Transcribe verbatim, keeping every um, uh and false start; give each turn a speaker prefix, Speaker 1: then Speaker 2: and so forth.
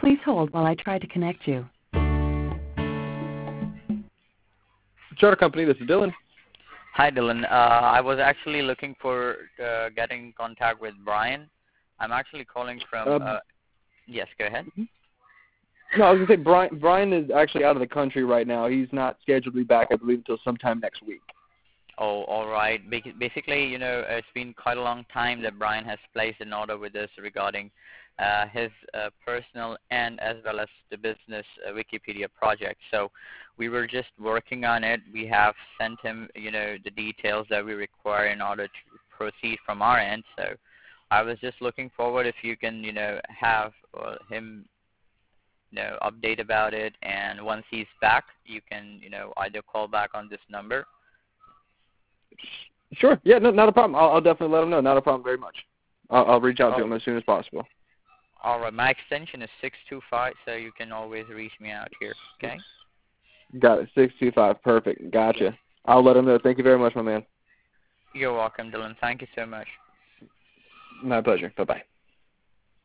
Speaker 1: Please hold while I try to connect you.
Speaker 2: Charter Company, this is Dylan.
Speaker 3: Hi, Dylan. Uh, I was actually looking for uh, getting in contact with Brian. I'm actually calling from.
Speaker 2: Um,
Speaker 3: uh, yes, go ahead.
Speaker 2: No, I was going to say Brian, Brian is actually out of the country right now. He's not scheduled to be back, I believe, until sometime next week.
Speaker 3: Oh, all right. Basically, you know, it's been quite a long time that Brian has placed an order with us regarding uh, his uh, personal and as well as the business uh, Wikipedia project. So we were just working on it. We have sent him, you know, the details that we require in order to proceed from our end. So I was just looking forward if you can, you know, have uh, him, you know, update about it. And once he's back, you can, you know, either call back on this number.
Speaker 2: Sure. Yeah, no, not a problem. I'll, I'll definitely let him know. Not a problem very much. I'll, I'll reach out
Speaker 3: oh.
Speaker 2: to him as soon as possible.
Speaker 3: All right. My extension is six two five, so you can always reach me out here, okay?
Speaker 2: Got it. six two five. Perfect. Gotcha. I'll let him know. Thank you very much, my man.
Speaker 3: You're welcome, Dylan. Thank you so much.
Speaker 2: My pleasure. Bye-bye.